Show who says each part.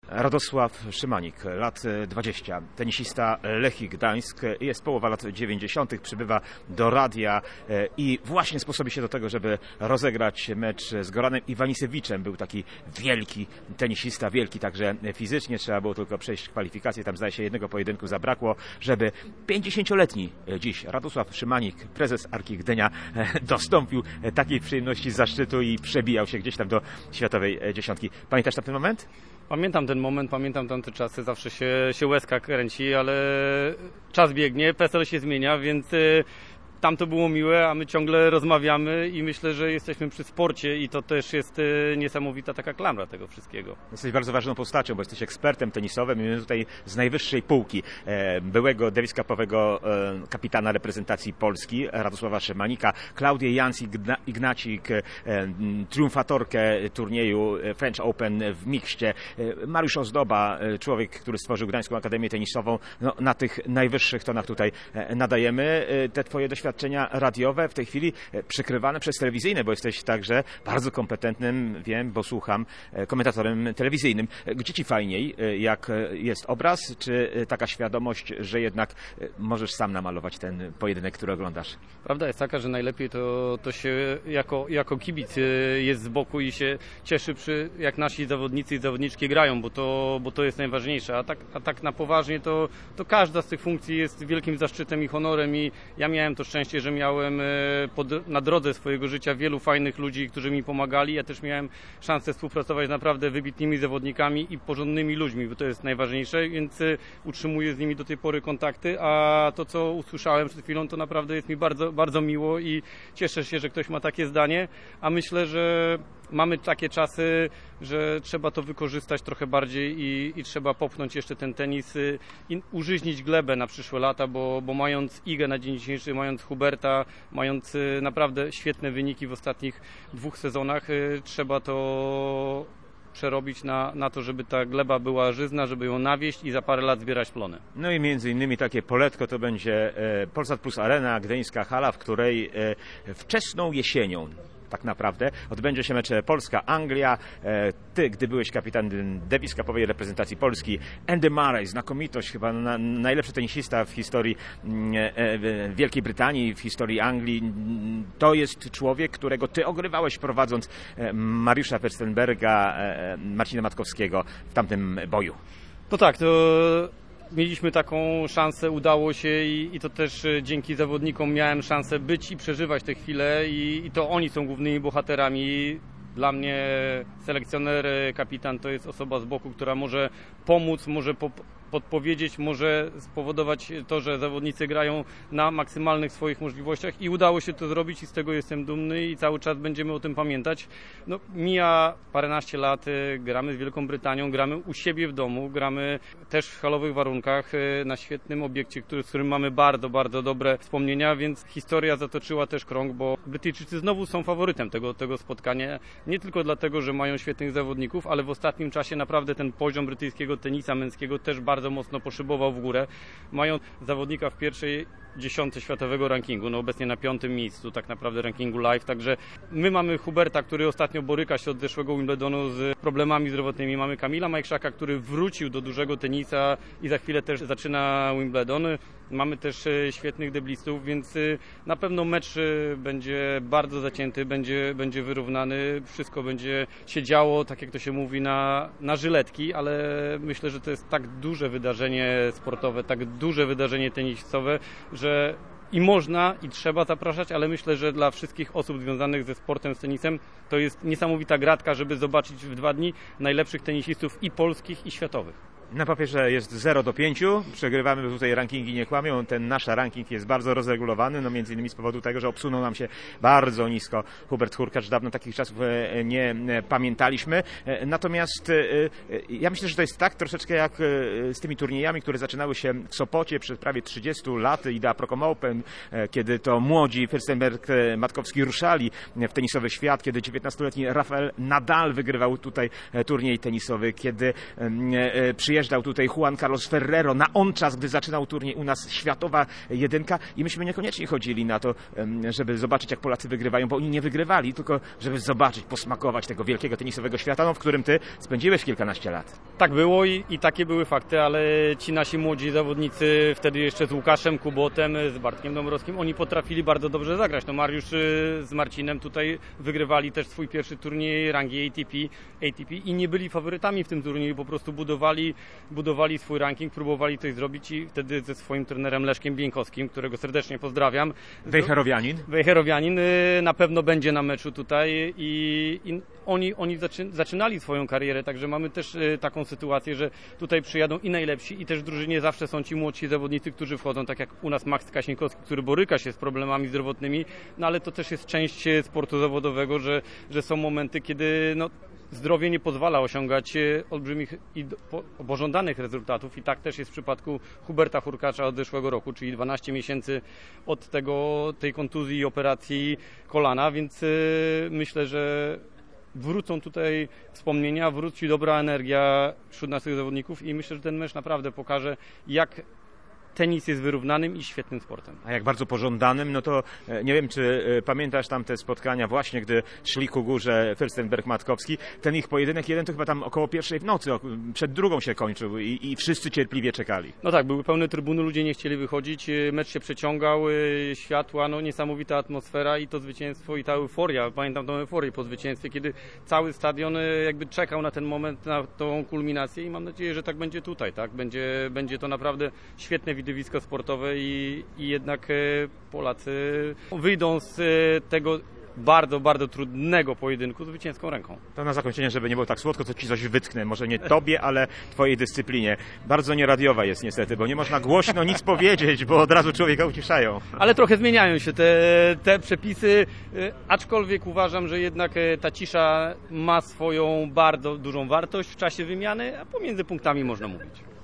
Speaker 1: Radosław Szymanik, lat 20, tenisista Lechii Gdańsk, jest połowa lat 90., przybywa do radia i właśnie sposobi się do tego, żeby rozegrać mecz z Goranem Iwanisewiczem. Był taki wielki tenisista, wielki także fizycznie, trzeba było tylko przejść kwalifikacje, tam zdaje się jednego pojedynku zabrakło, żeby 50-letni dziś Radosław Szymanik, prezes Arki Gdynia, dostąpił takiej przyjemności, zaszczytu i przebijał się gdzieś tam do światowej dziesiątki. Pamiętasz ten moment?
Speaker 2: Pamiętam ten moment, pamiętam tamte czasy, zawsze się łezka kręci, ale czas biegnie, PESEL się zmienia, więc tam to było miłe, a my ciągle rozmawiamy i myślę, że jesteśmy przy sporcie i to też jest niesamowita taka klamra tego wszystkiego.
Speaker 1: Jesteś bardzo ważną postacią, bo jesteś ekspertem tenisowym i tutaj z najwyższej półki byłego Davis Cupowego kapitana reprezentacji Polski Radosława Szymanika, Klaudię Jans-Ignacik, triumfatorkę turnieju French Open w mikście, Mariusz Ozdoba, człowiek, który stworzył Gdańską Akademię Tenisową. No, na tych najwyższych tonach tutaj nadajemy. Te twoje doświadczenia radiowe w tej chwili przykrywane przez telewizyjne, bo jesteś także bardzo kompetentnym, wiem, bo słucham, komentatorem telewizyjnym. Gdzie ci fajniej, jak jest obraz, czy taka świadomość, że jednak możesz sam namalować ten pojedynek, który oglądasz?
Speaker 2: Prawda jest taka, że najlepiej to się jako kibic jest z boku i się cieszy, jak nasi zawodnicy i zawodniczki grają, bo to jest najważniejsze. A tak na poważnie to każda z tych funkcji jest wielkim zaszczytem i honorem i ja miałem to szczęście, że miałem na drodze swojego życia wielu fajnych ludzi, którzy mi pomagali. Ja też miałem szansę współpracować z naprawdę wybitnymi zawodnikami i porządnymi ludźmi, bo to jest najważniejsze, więc utrzymuję z nimi do tej pory kontakty, a to, co usłyszałem przed chwilą, to naprawdę jest mi bardzo, bardzo miło i cieszę się, że ktoś ma takie zdanie, a myślę, że mamy takie czasy, że trzeba to wykorzystać trochę bardziej i trzeba popchnąć jeszcze ten tenis i użyźnić glebę na przyszłe lata, bo mając Igę na dzień dzisiejszy, mając Huberta, mając naprawdę świetne wyniki w ostatnich 2 sezonach, trzeba to przerobić na to, żeby ta gleba była żyzna, żeby ją nawieść i za parę lat zbierać plony.
Speaker 1: No i między innymi takie poletko to będzie Polsat Plus Arena, gdyńska hala, w której wczesną jesienią tak naprawdę odbędzie się mecz Polska-Anglia. Ty, gdy byłeś kapitanem Davis Cupowej reprezentacji Polski, Andy Murray, znakomitość, chyba najlepszy tenisista w historii Wielkiej Brytanii, w historii Anglii. To jest człowiek, którego ty ogrywałeś, prowadząc Mariusza Fürstenberga, Marcina Matkowskiego w tamtym boju.
Speaker 2: No tak, to mieliśmy taką szansę, udało się i to też dzięki zawodnikom miałem szansę być i przeżywać te chwile i to oni są głównymi bohaterami. Dla mnie selekcjoner, kapitan to jest osoba z boku, która może pomóc, może podpowiedzieć, może spowodować to, że zawodnicy grają na maksymalnych swoich możliwościach i udało się to zrobić i z tego jestem dumny i cały czas będziemy o tym pamiętać. No, mija paręnaście lat, gramy z Wielką Brytanią, gramy u siebie w domu, gramy też w halowych warunkach, na świetnym obiekcie, z którym mamy bardzo, bardzo dobre wspomnienia, więc historia zatoczyła też krąg, bo Brytyjczycy znowu są faworytem tego spotkania. Nie tylko dlatego, że mają świetnych zawodników, ale w ostatnim czasie naprawdę ten poziom brytyjskiego tenisa męskiego też bardzo mocno poszybował w górę. Mają zawodnika w pierwszej dziesiątce światowego rankingu, no obecnie na 5. miejscu tak naprawdę rankingu live, także my mamy Huberta, który ostatnio boryka się od zeszłego Wimbledonu z problemami zdrowotnymi. Mamy Kamila Majchrzaka, który wrócił do dużego tenisa i za chwilę też zaczyna Wimbledon. Mamy też świetnych deblistów, więc na pewno mecz będzie bardzo zacięty, będzie wyrównany, wszystko będzie się działo, tak jak to się mówi, na żyletki, ale myślę, że to jest tak duże wydarzenie sportowe, tak duże wydarzenie tenisowe, że i można, i trzeba zapraszać, ale myślę, że dla wszystkich osób związanych ze sportem, z tenisem, to jest niesamowita gratka, żeby zobaczyć w 2 dni najlepszych tenisistów i polskich, i światowych.
Speaker 1: Na papierze jest 0-5, przegrywamy, bo tutaj rankingi nie kłamią, ten nasz ranking jest bardzo rozregulowany, no między innymi z powodu tego, że obsunął nam się bardzo nisko Hubert Hurkacz, dawno takich czasów nie pamiętaliśmy, natomiast ja myślę, że to jest tak troszeczkę jak z tymi turniejami, które zaczynały się w Sopocie przed prawie 30 lat, Idea Procom Open, kiedy to młodzi Fürstenberg, Matkowski ruszali w tenisowy świat, kiedy 19-letni Rafael Nadal wygrywał tutaj turniej tenisowy, kiedy przyjeżdżał przyjeżdżał tutaj Juan Carlos Ferrero na on czas, gdy zaczynał turniej u nas światowa jedynka i myśmy niekoniecznie chodzili na to, żeby zobaczyć, jak Polacy wygrywają, bo oni nie wygrywali, tylko żeby zobaczyć, posmakować tego wielkiego tenisowego świata, no, w którym ty spędziłeś kilkanaście lat.
Speaker 2: Tak było i takie były fakty, ale ci nasi młodzi zawodnicy, wtedy jeszcze z Łukaszem Kubotem, z Bartkiem Dąbrowskim, oni potrafili bardzo dobrze zagrać. No Mariusz z Marcinem tutaj wygrywali też swój pierwszy turniej rangi ATP i nie byli faworytami w tym turnieju, po prostu budowali swój ranking, próbowali coś zrobić i wtedy ze swoim trenerem Leszkiem Bieńkowskim, którego serdecznie pozdrawiam. Wejherowianin na pewno będzie na meczu tutaj i oni zaczynali swoją karierę, także mamy też taką sytuację, że tutaj przyjadą i najlepsi i też w drużynie zawsze są ci młodsi zawodnicy, którzy wchodzą, tak jak u nas Max Kasienkowski, który boryka się z problemami zdrowotnymi, no ale to też jest część sportu zawodowego, że są momenty, kiedy zdrowie nie pozwala osiągać olbrzymich i pożądanych rezultatów i tak też jest w przypadku Huberta Hurkacza od zeszłego roku, czyli 12 miesięcy od tej kontuzji i operacji kolana, więc myślę, że wrócą tutaj wspomnienia, wróci dobra energia wśród naszych zawodników i myślę, że ten mecz naprawdę pokaże, jak tenis jest wyrównanym i świetnym sportem.
Speaker 1: A jak bardzo pożądanym, no to nie wiem, czy pamiętasz tam te spotkania właśnie, gdy szli ku górze Fürstenberg-Matkowski. Ten ich pojedynek jeden to chyba tam około pierwszej w nocy, przed drugą się kończył i wszyscy cierpliwie czekali.
Speaker 2: No tak, były pełne trybuny, ludzie nie chcieli wychodzić, mecz się przeciągał, światła, niesamowita atmosfera i to zwycięstwo i ta euforia. Pamiętam tą euforię po zwycięstwie, kiedy cały stadion jakby czekał na ten moment, na tą kulminację i mam nadzieję, że tak będzie tutaj, tak? Będzie to naprawdę świetne widowisko sportowe i jednak Polacy wyjdą z tego bardzo, bardzo trudnego pojedynku zwycięską ręką.
Speaker 1: To na zakończenie, żeby nie było tak słodko, to ci coś wytknę. Może nie tobie, ale twojej dyscyplinie. Bardzo nieradiowa jest niestety, bo nie można głośno nic powiedzieć, bo od razu człowieka uciszają.
Speaker 2: Ale trochę zmieniają się te przepisy, aczkolwiek uważam, że jednak ta cisza ma swoją bardzo dużą wartość w czasie wymiany, a pomiędzy punktami można mówić.